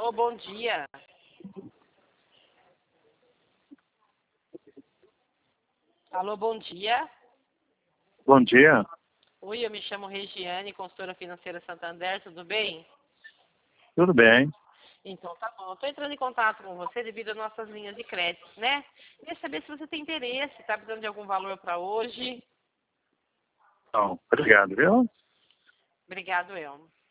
Alô, bom dia. Alô, bom dia. Bom dia, Oi, eu me chamo Regiane, consultora financeira Santander, tudo bem? tudo bem? Então, tá bom. Eu tô entrando em contato com você devido às nossas linhas de crédito, né? Queria saber se você tem interesse, tá precisando de algum valor para hoje. Então, obrigado, viu? Obrigado, Elmo.